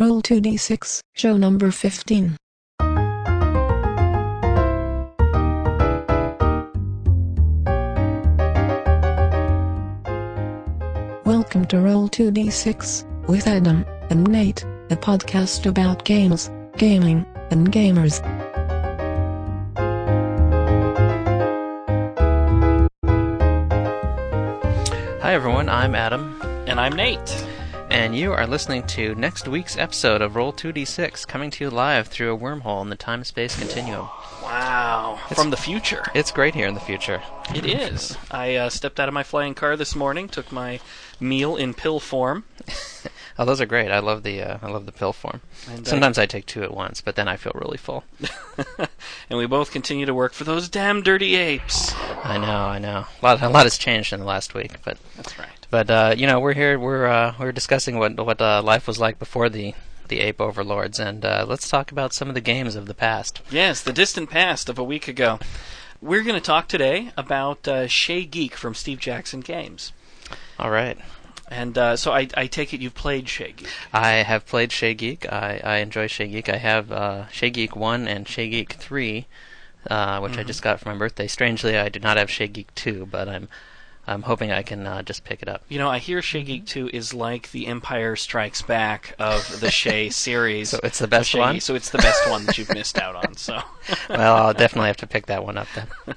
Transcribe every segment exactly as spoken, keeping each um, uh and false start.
Roll two d six, show number fifteen. Welcome to Roll two d six, with Adam and Nate, a podcast about games, gaming, and gamers. Hi everyone, I'm Adam. And I'm Nate. And you are listening to next week's episode of Roll two d six, coming to you live through a wormhole in the time-space continuum. Wow. It's, From the future. It's great here in the future. It is. I uh, stepped out of my flying car this morning, took my meal in pill form. Oh, those are great. I love the uh, I love the pill form. And Sometimes I... I take two at once, but then I feel really full. And we both continue to work for those damn dirty apes. I know, I know. A lot, a lot has changed in the last week, but that's right. But uh, you know, we're here. We're uh, we're discussing what what uh, life was like before the the ape overlords, and uh, let's talk about some of the games of the past. Yes, the distant past of a week ago. We're going to talk today about uh, Chez Geek from Steve Jackson Games. All right. And uh, so I, I take it you've played Chez Geek. I have played Chez Geek. I, I enjoy Chez Geek. I have uh, Chez Geek one and Chez Geek three, uh, which mm-hmm. I just got for my birthday. Strangely, I do not have Chez Geek two, but I'm I'm hoping I can uh, just pick it up. You know, I hear Chez Geek two is like the Empire Strikes Back of the Chez series. So it's the best one? So it's the best one that you've missed out on. So, well, I'll definitely have to pick that one up then.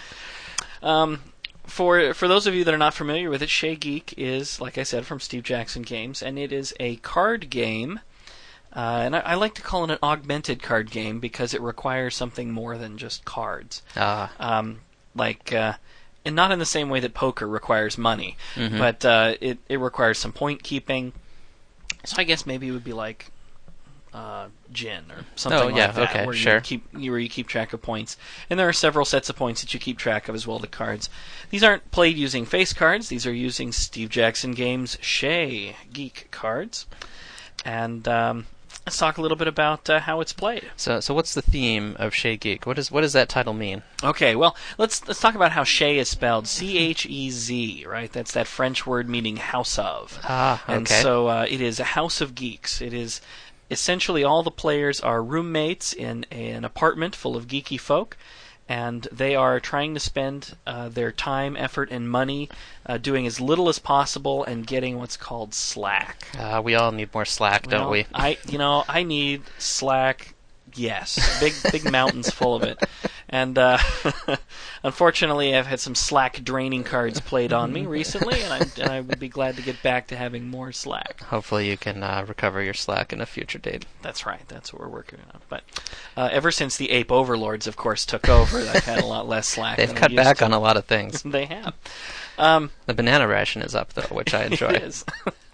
um, for for those of you that are not familiar with it, Chez Geek is, like I said, from Steve Jackson Games, and it is a card game. Uh, and I, I like to call it an augmented card game because it requires something more than just cards. Ah. Um, like... Uh, And not in the same way that poker requires money, mm-hmm. but uh, it, it requires some point keeping. So I guess maybe it would be like uh, gin or something oh, like yeah, that, okay, where sure. you keep where you keep track of points. And there are several sets of points that you keep track of as well. The cards. These aren't played using face cards. These are using Steve Jackson Games Chez Geek cards. And um, let's talk a little bit about uh, how it's played. So, so what's the theme of Chez Geek? What is what does that title mean? Okay, well, let's let's talk about how Chez is spelled C H E Z, right? That's that French word meaning house of. Ah, okay. And so uh, it is a house of geeks. It is essentially all the players are roommates in an apartment full of geeky folk, and they are trying to spend uh, their time, effort, and money uh, doing as little as possible and getting what's called slack. Uh, we all need more slack, well, don't we? I, you know, I need slack. Yes, big big mountains full of it. And uh, unfortunately, I've had some slack draining cards played on me recently, and I, and I would be glad to get back to having more slack. Hopefully you can uh, recover your slack in a future date. That's right. That's what we're working on. But uh, ever since the ape overlords, of course, took over, I've had a lot less slack. They've than cut I back to. on a lot of things. They have. Um, the banana ration is up, though, which I enjoy. It is.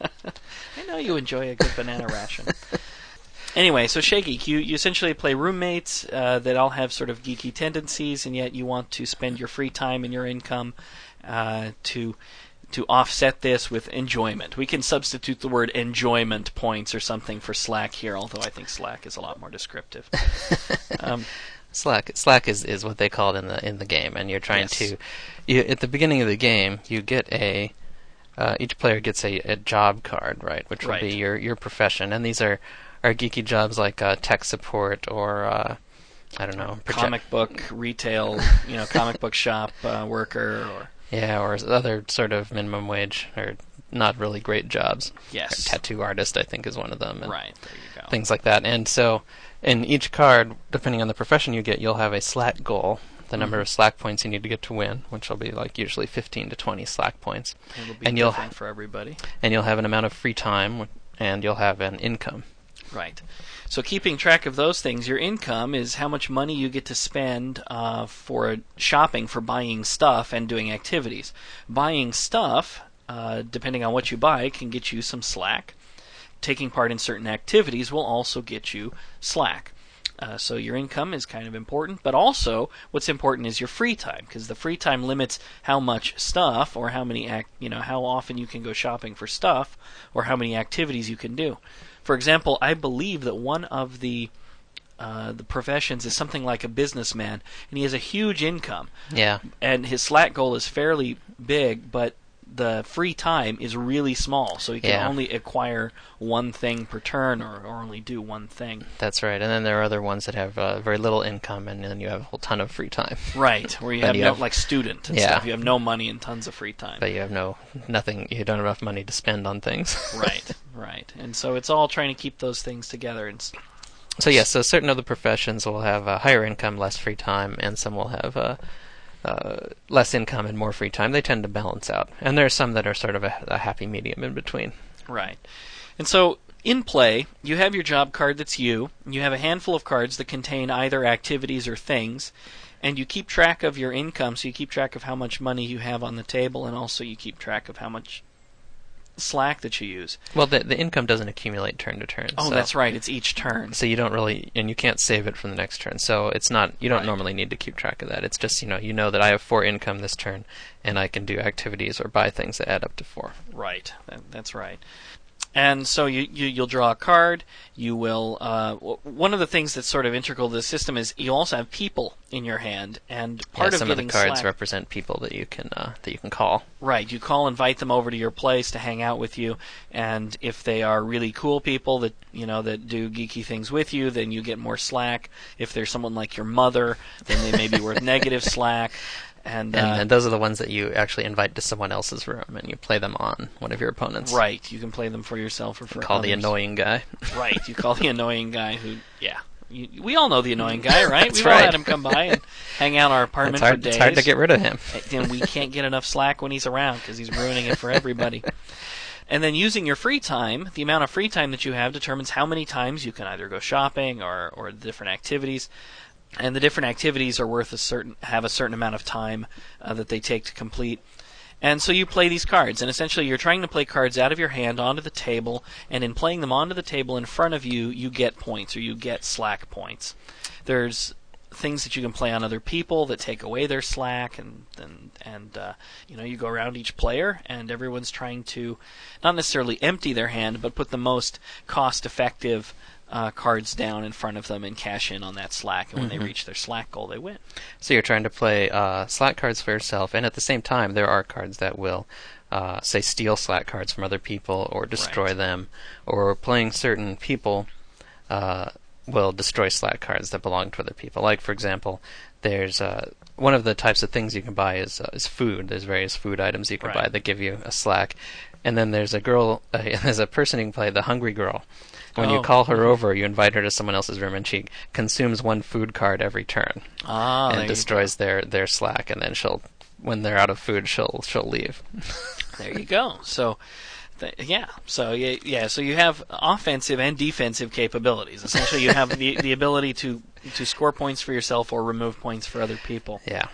I know you enjoy a good banana ration. Anyway, so Chez Geek, you, you essentially play roommates uh, that all have sort of geeky tendencies, and yet you want to spend your free time and your income uh, to to offset this with enjoyment. We can substitute the word enjoyment points or something for slack here, although I think slack is a lot more descriptive. um, slack slack is, is what they call it in the in the game, and you're trying yes. to you, at the beginning of the game you get a uh, each player gets a, a job card, right, which will right. be your your profession, and these are are geeky jobs like uh, tech support or uh, I don't know, project- comic book retail, you know, comic book shop uh, worker, or yeah, or other sort of minimum wage or not really great jobs. Yes, or tattoo artist I think is one of them. And right, there you go. Things like that, and so in each card, depending on the profession you get, you'll have a slack goal. The number mm-hmm. of slack points you need to get to win, which will be like usually fifteen to twenty slack points. It'll be and different you'll for everybody. And you'll have an amount of free time, and you'll have an income. Right. So keeping track of those things, your income is how much money you get to spend uh, for shopping, for buying stuff and doing activities. Buying stuff, uh, depending on what you buy, can get you some slack. Taking part in certain activities will also get you slack. Uh, so your income is kind of important, but also what's important is your free time, because the free time limits how much stuff or how many act, you know, how often you can go shopping for stuff or how many activities you can do. For example, I believe that one of the uh, the professions is something like a businessman, and he has a huge income. Yeah. And his slack goal is fairly big, but the free time is really small, so you can Yeah. only acquire one thing per turn, or, or only do one thing. That's right. And then there are other ones that have uh, very little income, and then you have a whole ton of free time. Right, where you Then have you no, have- like student and Yeah. stuff. You have no money and tons of free time. But you have no nothing. You don't have enough money to spend on things. Right, right. And so it's all trying to keep those things together. And s- So yes, so certain other professions will have a higher income, less free time, and some will have uh, uh, less income and more free time. They tend to balance out, and there are some that are sort of a, a happy medium in between. Right. And so in play, you have your job card that's you. You have a handful of cards that contain either activities or things, and you keep track of your income, so you keep track of how much money you have on the table, and also you keep track of how much slack that you use. Well, the the income doesn't accumulate turn to turn. Oh, so, that's right. It's each turn. So you don't really, and you can't save it from the next turn. So it's not. You don't Right. normally need to keep track of that. It's just you know you know that I have four income this turn, and I can do activities or buy things that add up to four. Right. That, that's right. And so you, you you'll draw a card. You will. Uh, w- one of the things that's sort of integral to the system is you also have people in your hand, and part yeah, of some of the getting cards slack, represent people that you can uh, that you can call. right. You call, invite them over to your place to hang out with you, and if they are really cool people that you know that do geeky things with you, then you get more slack. If they're someone like your mother, then they may be worth negative slack. And, And, uh, and those are the ones that you actually invite to someone else's room, and you play them on one of your opponents. right, you can play them for yourself or for Call the others. annoying guy. Right, you call the annoying guy who, yeah. You, we all know the annoying guy, right? That's We've all right. had him come by and hang out in our apartment It's hard, for days. it's hard to get rid of him. And we can't get enough slack when he's around because he's ruining it for everybody. And then using your free time, the amount of free time that you have determines how many times you can either go shopping or, or different activities. And the different activities are worth a certain have a certain amount of time uh, that they take to complete. And so you play these cards, and essentially you're trying to play cards out of your hand onto the table, and in playing them onto the table in front of you, you get points, or you get slack points. There's things that you can play on other people that take away their slack, and and, and uh, you know you go around each player, and everyone's trying to not necessarily empty their hand, but put the most cost-effective Uh, cards down in front of them and cash in on that slack, and when Mhm. they reach their slack goal, they win. So you're trying to play uh, slack cards for yourself, and at the same time, there are cards that will, uh, say, steal slack cards from other people or destroy Right. them, or playing certain people uh, will destroy slack cards that belong to other people. Like, for example, there's uh, one of the types of things you can buy is uh, is food. There's various food items you can Right. buy that give you a slack, and then there's a girl, uh, there's a person you can play, the hungry girl. When you Oh. call her over, you invite her to someone else's room, and she consumes one food card every turn Ah, there and you destroys their, their slack, and then she'll, when they're out of food, she'll she'll leave. There you go. So, th- yeah. So yeah, yeah. So you have offensive and defensive capabilities. Essentially, you have the the ability to to score points for yourself or remove points for other people. Yeah,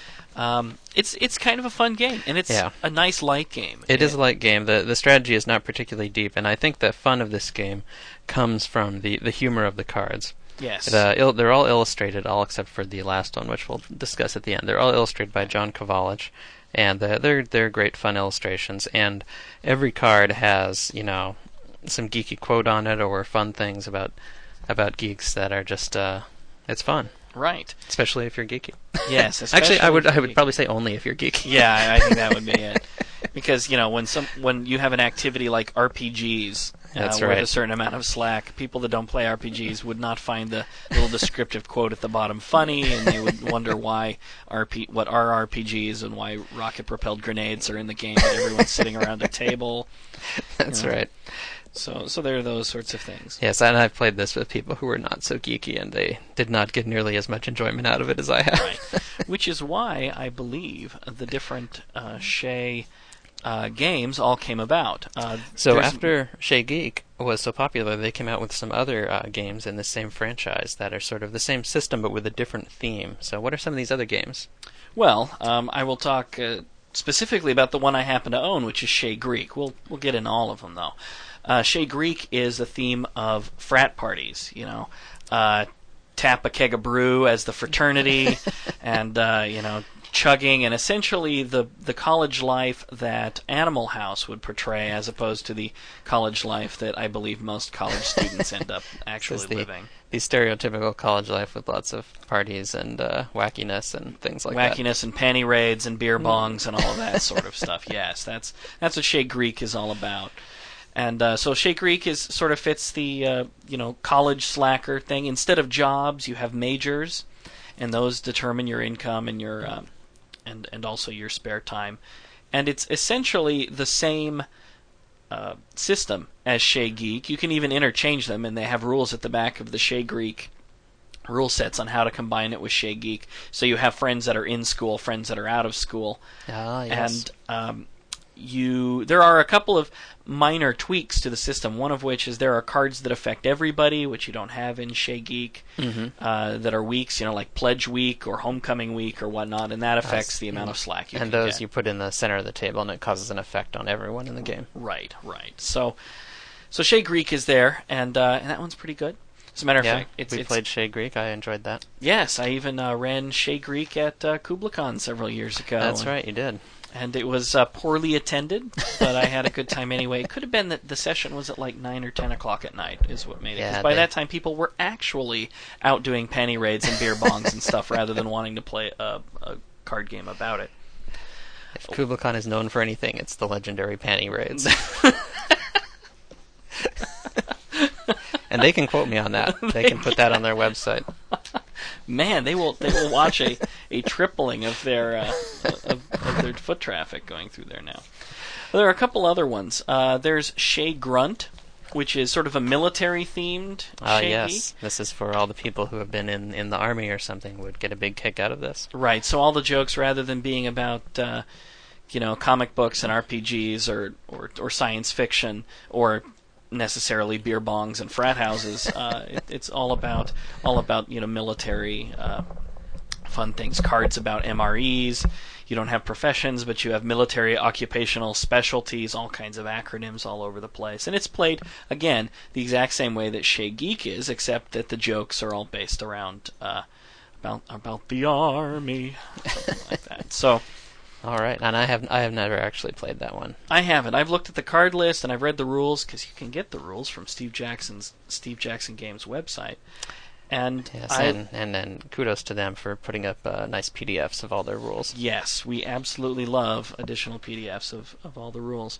Um, it's it's kind of a fun game, and it's Yeah. a nice light game. it is a light game. the The strategy is not particularly deep, and I think the fun of this game comes from the, the humor of the cards. Yes. The, il- they're all illustrated, all except for the last one, which we'll discuss at the end. They're all illustrated by John Kovalich, and uh, they're they're great fun illustrations. And every card has you know some geeky quote on it or fun things about about geeks that are just uh, it's fun, Right. especially if you're geeky. Yes. Actually, I would especially I would probably say only if you're geeky. Yeah, I, I think that would be it. Because you know when some when you have an activity like R P Gs uh, That's with right. a certain amount of slack, people that don't play R P Gs would not find the little descriptive quote at the bottom funny, and they would wonder why R P what are R P Gs and why rocket propelled grenades are in the game, and everyone's sitting around a table. That's Yeah. right. So so there are those sorts of things. Yes, and I've played this with people who were not so geeky, and they did not get nearly as much enjoyment out of it as I have. Right. Which is why I believe the different uh, Shea uh, games all came about. Uh, So there's- after Shea Geek was so popular, they came out with some other uh, games in the same franchise that are sort of the same system but with a different theme. So what are some of these other games? Well, um, I will talk uh, specifically about the one I happen to own, which is Shea Greek. We'll we'll get into all of them though. Uh, Shea Greek is a theme of frat parties. You know, uh, tap a keg of brew as the fraternity, and uh, you know, chugging, and essentially the the college life that Animal House would portray, as opposed to the college life that I believe most college students end up actually the, living. The stereotypical college life with lots of parties and uh, wackiness and things like wackiness that. Wackiness and panty raids and beer bongs and all of that sort of stuff. Yes, that's that's what Shea Greek is all about. And uh, so Shea Greek is sort of fits the uh, you know college slacker thing. Instead of jobs, you have majors, and those determine your income and your uh, and and also your spare time. And it's essentially the same uh, system as Shea Geek. You can even interchange them, and they have rules at the back of the Shea Greek rule sets on how to combine it with Shea Geek. So you have friends that are in school, friends that are out of school. Ah, yes. And um, you there are a couple of minor tweaks to the system, one of which is there are cards that affect everybody, which you don't have in Shea Geek, mm-hmm. uh, that are weeks, you know, like Pledge Week or Homecoming Week or whatnot, and that affects That's, the amount of slack you and can those get. you put in the center of the table, and it causes an effect on everyone in the game. Right, right. So, so Shea Greek is there, and uh, and that one's pretty good. As a matter of yeah, fact, it's, we it's, played Shea Greek. I enjoyed that. Yes, I even uh, ran Shea Greek at uh, KublaCon several years ago. That's and, right, you did. And it was uh, poorly attended, but I had a good time anyway. It could have been that the session was at like nine or ten o'clock at night is what made it. Because Yeah, by they- that time, people were actually out doing panty raids and beer bongs and stuff rather than wanting to play a, a card game about it. If KublaCon is known for anything, it's the legendary panty raids. And they can quote me on that. They can put that on their website. Man, they will they will watch a, a tripling of their uh, of, of their foot traffic going through there now. Well, there are a couple other ones. Uh, there's Shea Grunt, which is sort of a military themed. Ah, Shea yes. Geek. This is for all the people who have been in, in the army or something would get a big kick out of this. Right. So all the jokes, rather than being about uh, you know comic books and R P Gs or, or or science fiction or necessarily beer bongs and frat houses, uh, it, it's all about all about you know military uh, fun things. Cards about M R Es. You don't have professions, but you have military occupational specialties. All kinds of acronyms all over the place, and it's played again the exact same way that Shea Geek is, except that the jokes are all based around uh, about about the army, something like that. So. All right, and I have I have never actually played that one. I haven't. I've looked at the card list and I've read the rules because you can get the rules from Steve Jackson's Steve Jackson Games website. And Yes, I, and and then kudos to them for putting up uh, nice P D Fs of all their rules. yes, we absolutely love additional P D Fs of, of all the rules.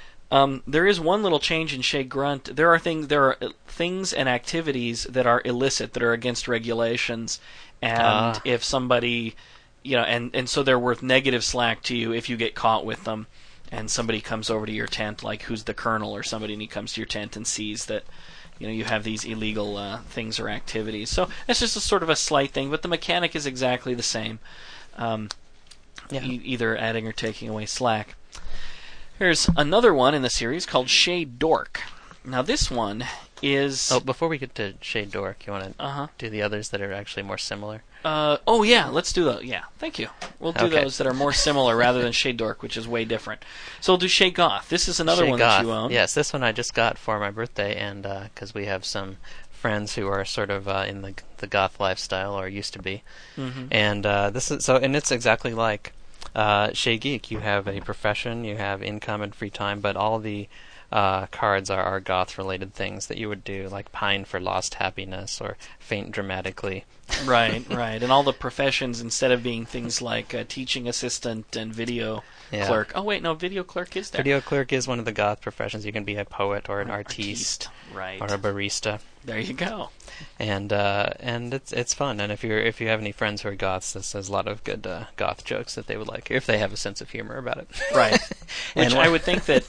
Um, there is one little change in Shea Grunt. There are things there are things and activities that are illicit, that are against regulations, and Ah. if somebody you know, and, and so they're worth negative slack to you if you get caught with them, and somebody comes over to your tent, like who's the colonel or somebody, and he comes to your tent and sees that, you know, you have these illegal uh, things or activities. So it's just a sort of a slight thing, but the mechanic is exactly the same, um, Yeah. e- either adding or taking away slack. There's another one in the series called Shea Dork. Now this one is... Oh, before we get to Shea Dork, you want to Uh-huh. do the others that are actually more similar? Uh, oh yeah, let's do those. Yeah, thank you. We'll do Okay. those that are more similar rather than Shea Dork, which is way different. So we'll do Shea Goth. This is another Shea one Goth. that you own. Yes, this one I just got for my birthday, and because we have some friends who are sort of uh, in the the goth lifestyle, or used to be, Mm-hmm. and uh, this is so, and it's exactly like uh, Shea Geek. You have a profession, you have income and free time, but all the uh, cards are, are goth-related things that you would do, like pine for lost happiness or faint dramatically. Right, right. And all the professions, instead of being things like uh, teaching assistant and video Yeah. clerk. Oh wait, no, video clerk is there. Video clerk is one of the goth professions. You can be a poet or an Or artiste, Right. or a barista. There you go. and uh, and it's it's fun. And if you're if you have any friends who are goths, this has a lot of good uh, goth jokes that they would like if they have a sense of humor about it. Right. Which And I one- would think that.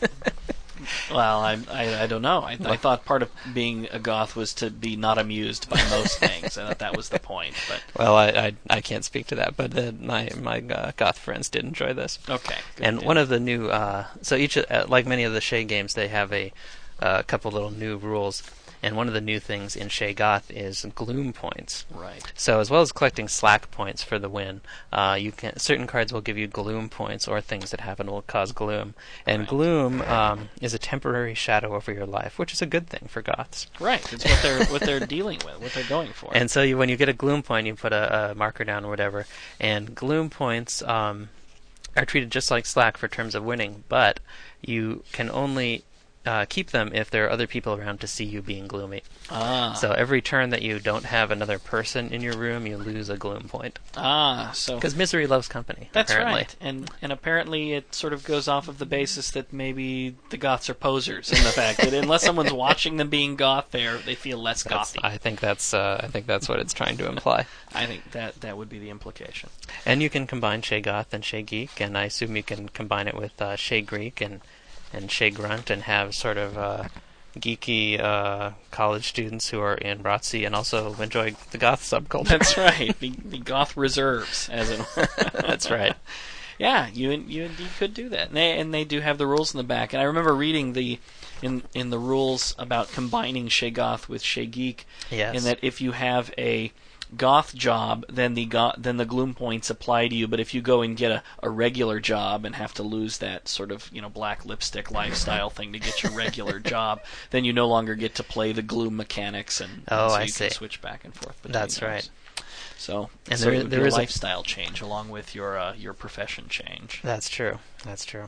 Well, I, I I don't know. I, I thought part of being a goth was to be not amused by most things. I thought that was the point. But Well, I, I I can't speak to that, but uh, my my uh, goth friends did enjoy this. okay. Good And deal. one of the new, uh, so each, uh, like many of the Shea games, they have a uh, couple little new rules. And one of the new things in Sheogoth is gloom points. Right. So as well as collecting slack points for the win, uh, you can certain cards will give you gloom points, or things that happen will cause gloom. And Right. gloom um, is a temporary shadow over your life, which is a good thing for goths. Right. It's what they're what they're dealing with, what they're going for. And so you, when you get a gloom point, you put a, a marker down or whatever. And gloom points um, are treated just like slack for terms of winning, but you can only uh, keep them if there are other people around to see you being gloomy. ah. So every turn that you don't have another person in your room, you lose a gloom point. ah. So Because misery loves company. that's apparently. right. And and apparently it sort of goes off of the basis that maybe the goths are posers, in the fact that unless someone's watching them being goth, they they feel less That's, gothy. I think that's uh, I think that's what it's trying to imply. I think that that would be the implication. And you can combine Sheogoth and Sheogeek, and I assume you can combine it with uh, Sheogreek and and Sheogrunt, and have sort of uh, geeky uh, college students who are in Bratsy and also enjoy the goth subculture. That's right. The, the goth reserves, as it were. That's right. Yeah, you you indeed could do that, and they and they do have the rules in the back. And I remember reading the in in the rules about combining Sheogoth with Sheogeek, Yes. in that if you have a goth job, then the go- then the gloom points apply to you. But if you go and get a, a regular job and have to lose that sort of you know black lipstick lifestyle thing to get your regular job, then you no longer get to play the gloom mechanics, and, and Oh, so I you see. can switch back and forth between That's those. right. So, And so there- it would there be a is a- lifestyle change along with your uh, your profession change. That's true. That's true.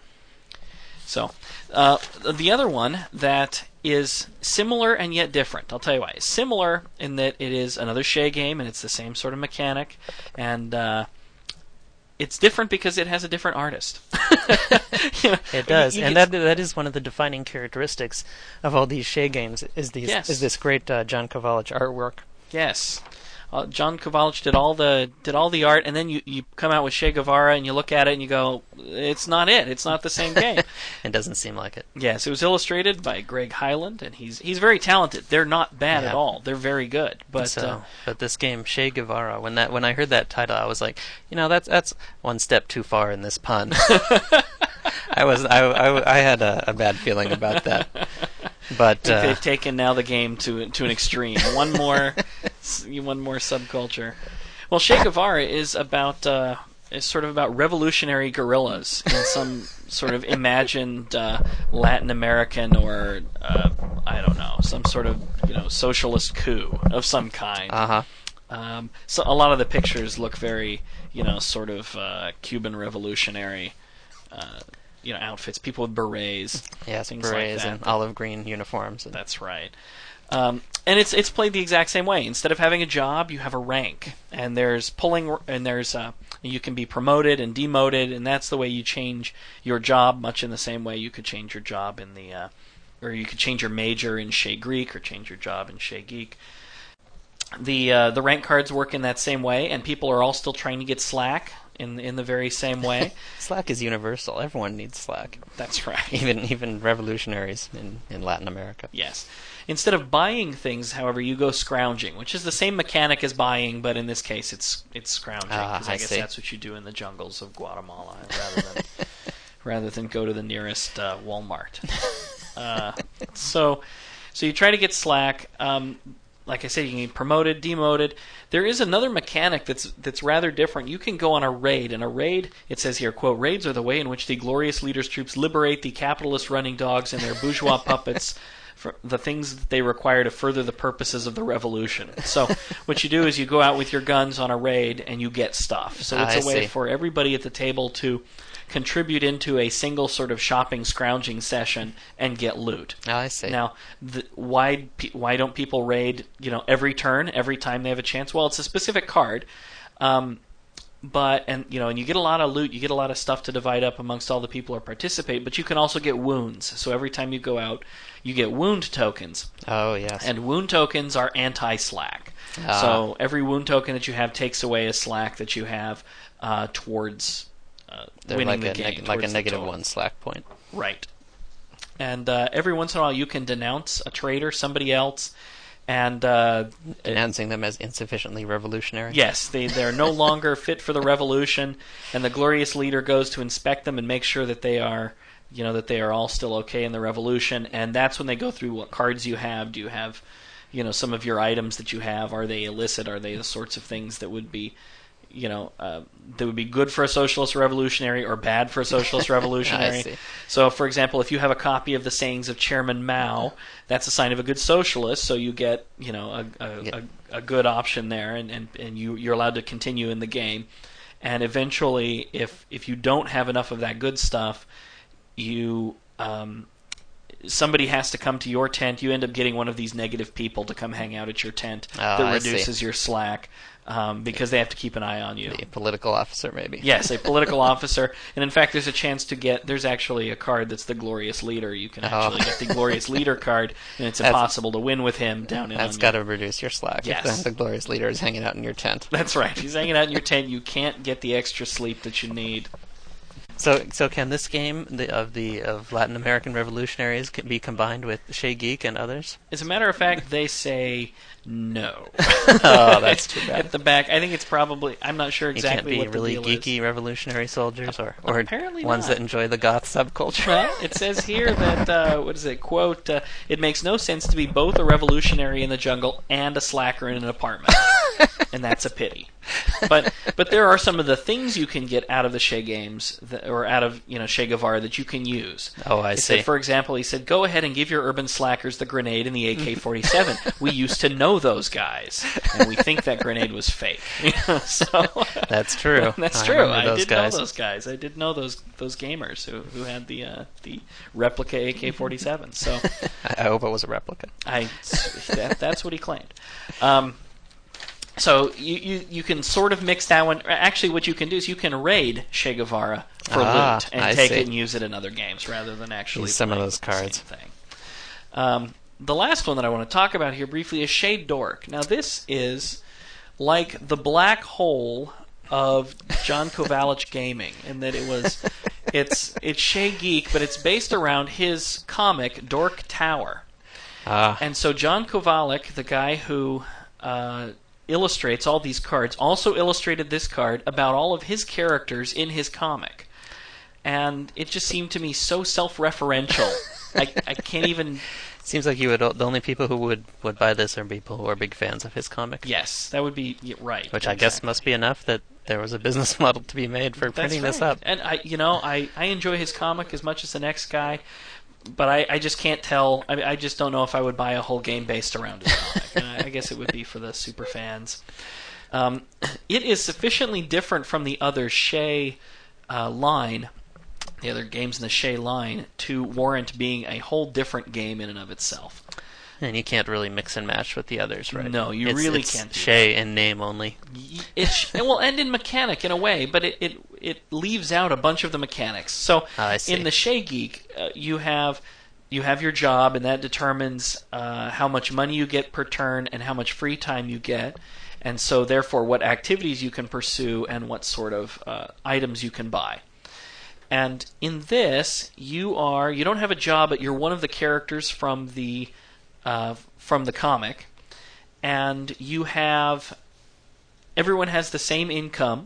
So, uh, the other one that is similar and yet different. I'll tell you why. It's similar in that it is another Shea game and it's the same sort of mechanic, and uh, it's different because it has a different artist. You know, It does, you and get- that that is one of the defining characteristics of all these Shea games. Is these Yes. is this great uh, John Kovalich artwork? Yes. Uh, John Kovalich did all the did all the art, and then you, you come out with Che Guevara, and you look at it, and you go, "It's not it. It's not the same game." It doesn't seem like it. Yes, it was illustrated by Greg Hyland, and he's he's very talented. They're not bad at Yeah. all. They're very good. But so, uh, but this game, Che Guevara, when that when I heard that title, I was like, you know, that's that's one step too far in this pun. I was I, I, I had a, a bad feeling about that. But I think uh, they've taken now the game to to an extreme. One more, one more subculture. Well, Che Guevara is about uh, is sort of about revolutionary guerrillas in some sort of imagined uh, Latin American or uh, I don't know, some sort of you know socialist coup of some kind. uh huh. Um, so a lot of the pictures look very you know sort of uh, Cuban revolutionary. Uh, you know, outfits, people with berets. Yes, things like berets that. and olive green uniforms. And That's right. Um, and it's it's played the exact same way. Instead of having a job, you have a rank, and there's pulling, and there's uh, you can be promoted and demoted, and that's the way you change your job. Much in the same way you could change your job in the, uh, or you could change your major in Shea Greek, or change your job in Shea Geek. The uh, the rank cards work in that same way, and people are all still trying to get Slack in in the very same way. Slack is universal. Everyone needs Slack. That's right. Even even revolutionaries in, in Latin America. Yes. Instead of buying things, however, you go scrounging, which is the same mechanic as buying, but in this case, it's it's scrounging Ah, because I, I guess see. that's what you do in the jungles of Guatemala, rather than rather than go to the nearest uh, Walmart. Uh, so, so you try to get Slack. Um, like I said, you can get promoted, demoted. There is another mechanic that's that's rather different. You can go on a raid, and a raid, it says here, quote, "Raids are the way in which the glorious leader's troops liberate the capitalist running dogs and their bourgeois puppets for the things that they require to further the purposes of the revolution." So what you do is you go out with your guns on a raid, and you get stuff. So it's I a way see. for everybody at the table to contribute into a single sort of shopping scrounging session and get loot. Oh, I see. Now, the, why pe- why don't people raid? You know, every turn, every time they have a chance. Well, it's a specific card, um, but and you know, and you get a lot of loot. You get a lot of stuff to divide up amongst all the people who participate. But you can also get wounds. So every time you go out, you get wound tokens, Oh, yes. and wound tokens are anti-slack. Ah. So every wound token that you have takes away a slack that you have uh, towards uh, They're winning like the a game, neg- like a towards the negative total. one Slack point. Right. And uh, every once in a while you can denounce a traitor, somebody else, and uh, Denouncing them as insufficiently revolutionary. yes, they, they're no longer fit for the revolution, and the glorious leader goes to inspect them and make sure that they are, you know, that they are all still okay in the revolution, and that's when they go through what cards you have. Do you have you know, some of your items that you have, are they illicit? Are they the sorts of things that would be, you know, uh, that would be good for a socialist revolutionary or bad for a socialist revolutionary? I see. So, for example, if you have a copy of the sayings of Chairman Mao, that's a sign of a good socialist, so you get, you know, a a, Yeah. a, a good option there, and, and, and you, you're allowed to continue in the game. And eventually, if if you don't have enough of that good stuff, you um, somebody has to come to your tent. You end up getting one of these negative people to come hang out at your tent Oh, that I see. reduces your slack um, because they have to keep an eye on you. The political officer, maybe. Yes, a political officer. And in fact, there's a chance to get, there's actually a card that's the Glorious Leader. You can actually Oh. get the Glorious Leader card, and it's That's- impossible to win with him down in That's on got you. to reduce your slack. Yes. If the, the glorious leader is hanging out in your tent. That's right. He's hanging out in your tent. You can't get the extra sleep that you need. So, so can this game the, of the of Latin American revolutionaries can be combined with Shea Geek and others? As a matter of fact, they say no. Oh, that's too bad. At the back, I think it's probably, I'm not sure exactly you can't what be really the deal geeky is. revolutionary soldiers, or or Apparently ones not. that enjoy the goth subculture. Well, it says here that, uh, what is it, quote, uh, it makes no sense to be both a revolutionary in the jungle and a slacker in an apartment. And that's a pity. But but there are some of the things you can get out of the Che games, that, or out of, you know, Che Guevara, that you can use. Oh, I He see. said, for example, he said, go ahead and give your urban slackers the grenade and the A K forty-seven. We used to know those guys, and we think that grenade was fake. You know, so That's true. that's I true. remember I those did guys. know those guys. I did know those those gamers who who had the uh, the replica A K forty-seven. So I I hope it was a replica. I that, that's what he claimed. Um, so you, you you can sort of mix that one. Actually, what you can do is you can raid Che Guevara for Ah, loot and I take see. it and use it in other games rather than actually Use some of playing those with the same cards. thing. Um, the last one that I want to talk about here briefly is Che Dork. Now this is like the black hole of John Kovalich gaming, in that it was it's it's Che Geek, but it's based around his comic Dork Tower. Ah, And so John Kovalik, the guy who uh, illustrates all these cards, also illustrated this card about all of his characters in his comic. And it just seemed to me so self-referential. I, I can't even... seems like you would. The only people who would, would buy this are people who are big fans of his comic. Yes, that would be yeah, right. Which I guess exactly. must be enough that there was a business model to be made for That's printing this right. up. And I, you know, I, I enjoy his comic as much as the next guy, but I, I just can't tell. I, I just don't know if I would buy a whole game based around his comic. And I, I guess it would be for the super fans. Um, it is sufficiently different from the other Che uh, line, the other games in the Che line, to warrant being a whole different game in and of itself. And you can't really mix and match with the others, right? No, you It's- really it's can't do Shea in name only. It's well, and in mechanic in a way, but it, it it leaves out a bunch of the mechanics. So Ah, I see. in the Che Geek, uh, you have you have your job, and that determines uh, how much money you get per turn and how much free time you get, and so therefore what activities you can pursue and what sort of uh, items you can buy. And in this, you are you don't have a job, but you're one of the characters from the uh, from the comic, and you have everyone has the same income,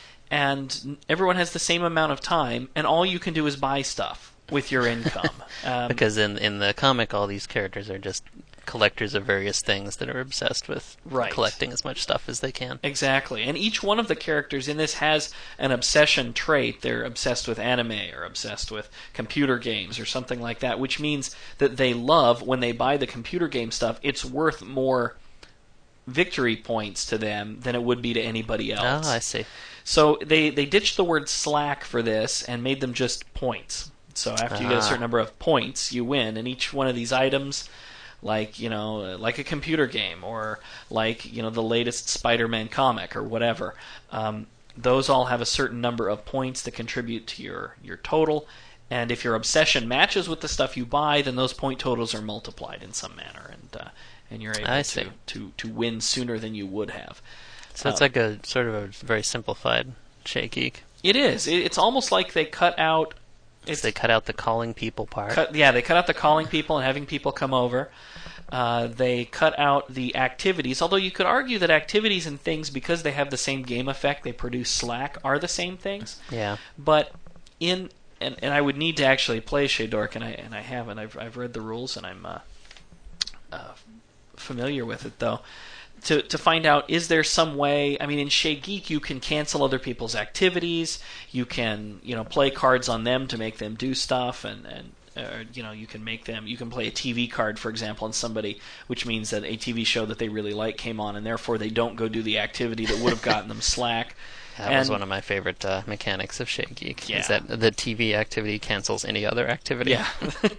and everyone has the same amount of time, and all you can do is buy stuff with your income. Um, Because in in the comic, all these characters are just collectors of various things that are obsessed with Right. collecting as much stuff as they can. Exactly. And each one of the characters in this has an obsession trait. They're obsessed with anime or obsessed with computer games or something like that, which means that they love, when they buy the computer game stuff, it's worth more victory points to them than it would be to anybody else. Oh, I see. So they, they ditched the word slack for this and made them just points. So after you get a Ah. certain number of points, you win. And each one of these items, like, you know, like a computer game or like, you know, the latest Spider-Man comic or whatever, um, those all have a certain number of points that contribute to your, your total. And if your obsession matches with the stuff you buy, then those point totals are multiplied in some manner, and uh, and you're able I to, see. to to win sooner than you would have. So it's Um, like a sort of a very simplified Shea Geek. It is. It, it's almost like they cut out. It's They cut out the calling people part. cut, yeah, they cut out the calling people and having people come over. Uh, they cut out the activities, although you could argue that activities and things, because they have the same game effect, they produce slack, are the same things. Yeah. But in and, and I would need to actually play Che Dork, and I and I haven't. I've I've read the rules, and I'm uh, uh, familiar with it though, to to find out, is there some way? I mean, in Chez Geek, you can cancel other people's activities. You can, you know, play cards on them to make them do stuff, and and uh, you know, you can make them. You can play a T V card, for example, on somebody, which means that a T V show that they really like came on, and therefore they don't go do the activity that would have gotten them slack. That and, was one of my favorite uh, mechanics of Chez Geek. Yeah. Is that the T V activity cancels any other activity. Yeah.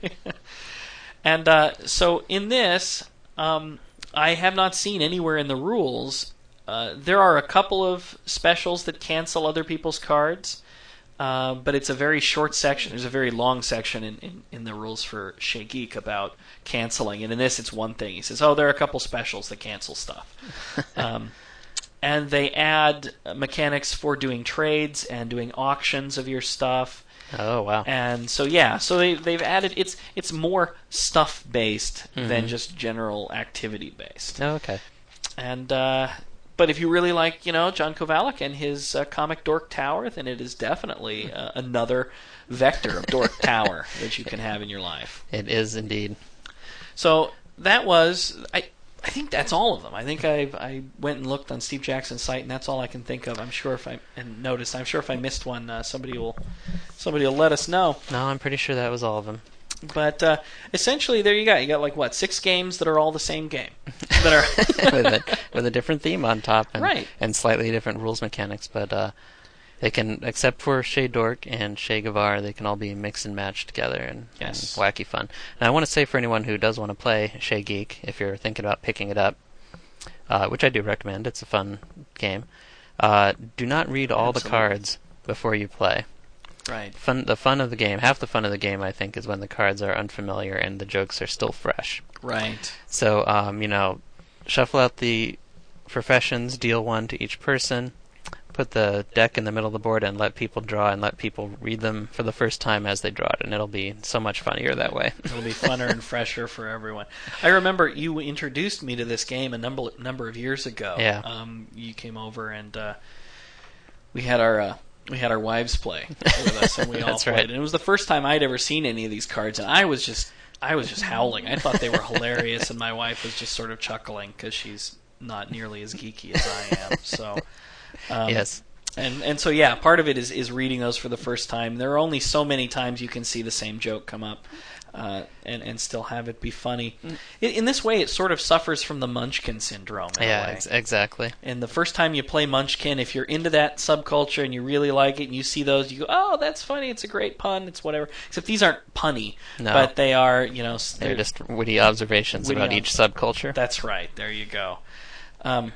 And uh, so in this. Um, I have not seen anywhere in the rules. Uh, there are a couple of specials that cancel other people's cards, uh, but it's a very short section. There's a very long section in, in, in the rules for Chez Geek about canceling, and in this it's one thing. He says, oh, there are a couple specials that cancel stuff. um, and they add mechanics for doing trades and doing auctions of your stuff. Oh wow! And so yeah, so they they've added it's it's more stuff based mm-hmm. than just general activity based. Oh, okay. And uh, but if you really like, you know, John Kovalic and his uh, comic Dork Tower, then it is definitely uh, another vector of Dork Tower that you can have in your life. It is indeed. So that was I. I think that's all of them. I think I I went and looked on Steve Jackson's site, and that's all I can think of. I'm sure if I and noticed, I'm sure if I missed one, uh, somebody will somebody will let us know. No, I'm pretty sure that was all of them. But uh, essentially, there you go. You got like what six games that are all the same game, that are with, a, with a different theme on top, and, right. and slightly different rules mechanics. But uh, they can, except for Chez Dork and Chez Gavar, they can all be mixed and matched together and, yes. and wacky fun. And I want to say for anyone who does want to play Chez Geek, if you're thinking about picking it up, uh, which I do recommend, it's a fun game. Uh, do not read all Absolutely. the cards before you play. Right. Fun, the fun of the game, half the fun of the game, I think, is when the cards are unfamiliar and the jokes are still fresh. Right. So, um, you know, shuffle out the professions, deal one to each person, put the deck in the middle of the board and let people draw and let people read them for the first time as they draw it, and it'll be so much funnier that way. It'll be funner and fresher for everyone. I remember you introduced me to this game a number number of years ago. Yeah. Um, you came over and uh, we had our uh, we had our wives play with us, and we all That's played. right. And it was the first time I'd ever seen any of these cards, and I was just I was just howling. I thought they were hilarious, and my wife was just sort of chuckling because she's not nearly as geeky as I am. So. Um, yes. And and so yeah, part of it is, is reading those for the first time. There are only so many times you can see the same joke come up, uh, and and still have it be funny. In, in this way, it sort of suffers from the Munchkin syndrome. In Yeah, a way. ex- exactly. And the first time you play Munchkin, if you're into that subculture and you really like it, and you see those, you go, "Oh, that's funny! It's a great pun. It's whatever." Except these aren't punny, No. but they are, you know, They're, they're just witty observations witty about ob- each subculture. That's right. There you go. Um,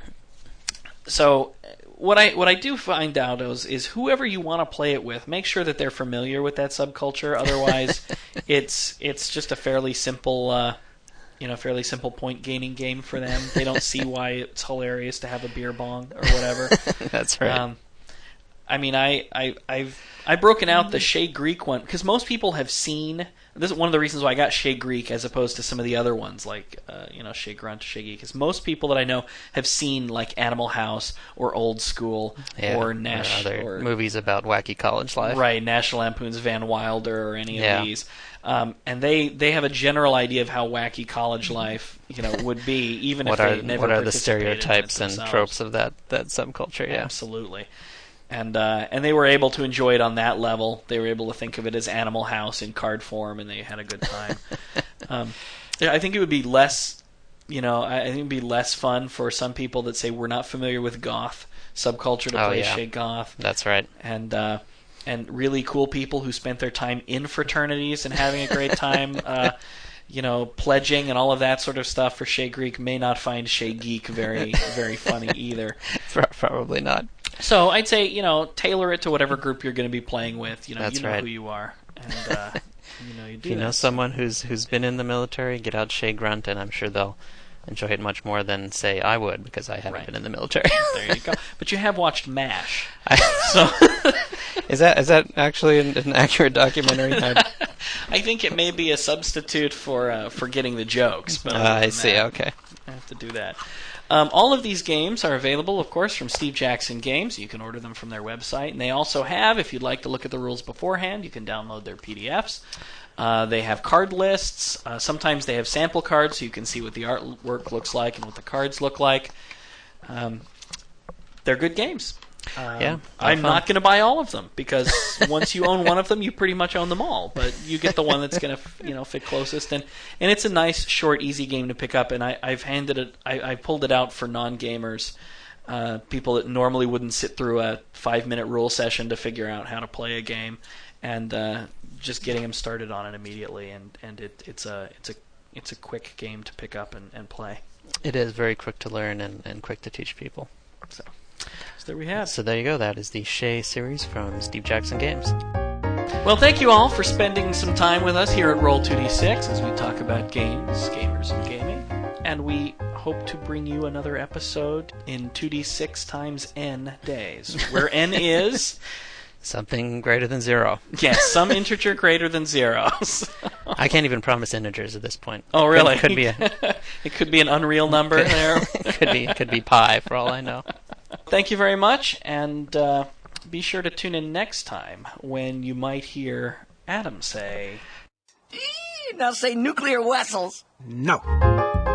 so what I what I do find out is, is whoever you want to play it with, make sure that they're familiar with that subculture. Otherwise, it's it's just a fairly simple, uh, you know, fairly simple point gaining game for them. They don't see why it's hilarious to have a beer bong or whatever. That's right. Um, I mean, I, I, I've I've broken out the Chez Greek one because most people have seen. This is one of the reasons why I got Chez Greek as opposed to some of the other ones like uh, you know Chez Grunt, Chez Geek. Because most people that I know have seen like Animal House or Old School yeah, or Nash or other or movies about wacky college life. right National Lampoon's Van Wilder or any Yeah. of these. Um, and they, they have a general idea of how wacky college life, you know, would be, even What if are they never what are the participated in it stereotypes and themselves. tropes of that, that subculture? Yeah. Absolutely. And uh, and they were able to enjoy it on that level. They were able to think of it as Animal House in card form, and they had a good time. um, yeah, I think it would be less, you know, I think it would be less fun for some people that say we're not familiar with goth subculture to Oh, play yeah. Chez Goth, That's right. and uh, and really cool people who spent their time in fraternities and having a great time. Uh, you know, pledging and all of that sort of stuff for Chez Greek may not find Chez Geek very, very funny either. Pro- Probably not. So I'd say, you know, tailor it to whatever group you're going to be playing with. You know, That's you know right. who you are, and uh, you know you do. If you know that. someone who's who's been in the military, get out Chez Grunt, and I'm sure they'll enjoy it much more than, say, I would, because I haven't Right. been in the military. There you go. But you have watched MASH, I, so is that is that actually an, an accurate documentary? I, I think it may be a substitute for uh, for getting the jokes. But uh, other I than see. that, Okay. I have to do that. Um, all of these games are available, of course, from Steve Jackson Games. You can order them from their website. And they also have, if you'd like to look at the rules beforehand, you can download their P D Fs. Uh, they have card lists. Uh, sometimes they have sample cards so you can see what the artwork looks like and what the cards look like. Um, they're good games. Um, yeah, I'm fun. not going to buy all of them because once you own one of them, you pretty much own them all. But you get the one that's going to, you know, fit closest, and and it's a nice, short, easy game to pick up. And I, I've handed it, I, I pulled it out for non-gamers, uh, people that normally wouldn't sit through a five-minute rule session to figure out how to play a game, and uh, just getting them started on it immediately. And and it, it's a it's a it's a quick game to pick up and, and play. It is very quick to learn and, and quick to teach people. So. So there we have. So there you go. That is the Shay series from Steve Jackson Games. Well, thank you all for spending some time with us here at Roll two D six as we talk about games, gamers, and gaming. And we hope to bring you another episode in two D six times n days, where n is... something greater than zero. Yes, some integer greater than zero. I can't even promise integers at this point. Oh, really? It could be a... it could be an unreal number could, there. it could be, it could be pi, for all I know. Thank you very much, and uh, be sure to tune in next time when you might hear Adam say... Now say nuclear vessels. No.